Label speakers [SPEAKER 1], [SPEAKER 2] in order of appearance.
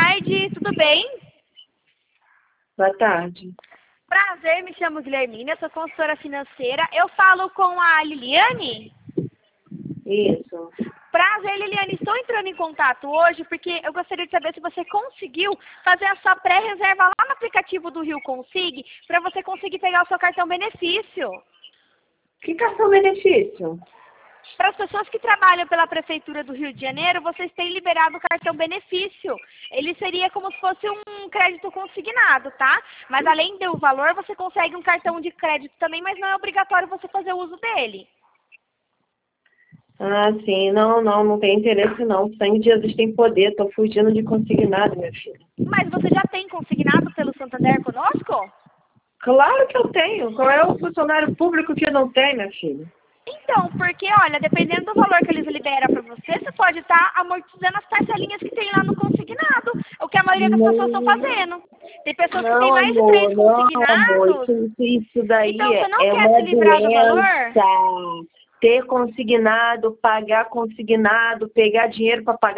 [SPEAKER 1] tarde, tudo bem?
[SPEAKER 2] Boa tarde.
[SPEAKER 1] Prazer, me chamo Guilhermina, sou consultora financeira. Eu falo com a Liliane?
[SPEAKER 2] Isso.
[SPEAKER 1] Prazer, Liliane. Estou entrando em contato hoje porque eu gostaria de saber se você conseguiu fazer a sua pré-reserva lá no aplicativo do Rio Consig para você conseguir pegar o seu cartão benefício.
[SPEAKER 2] Que cartão benefício?
[SPEAKER 1] Para as pessoas que trabalham pela Prefeitura do Rio de Janeiro, vocês têm liberado o cartão benefício. Ele seria como se fosse um crédito consignado, tá? Mas além do valor, você consegue um cartão de crédito também, mas não é obrigatório você fazer uso dele.
[SPEAKER 2] Ah, sim. Não tem interesse não. Sangue de Jesus tem poder. Tô fugindo de consignado, minha filha.
[SPEAKER 1] Mas você já tem consignado pelo Santander conosco?
[SPEAKER 2] Claro que eu tenho. Qual é o funcionário público que não tem, minha filha?
[SPEAKER 1] Então, porque, olha, dependendo do valor que eles liberam para você, você pode estar amortizando as parcelinhas que tem lá no consignado, o que a maioria das pessoas estão fazendo. Tem pessoas que têm
[SPEAKER 2] Não,
[SPEAKER 1] mais de 3
[SPEAKER 2] amor, não, amor.
[SPEAKER 1] consignados,
[SPEAKER 2] Isso daí
[SPEAKER 1] então você não
[SPEAKER 2] é
[SPEAKER 1] quer
[SPEAKER 2] uma
[SPEAKER 1] se livrar do valor?
[SPEAKER 2] doença. Ter consignado, pagar consignado, pegar dinheiro para pagar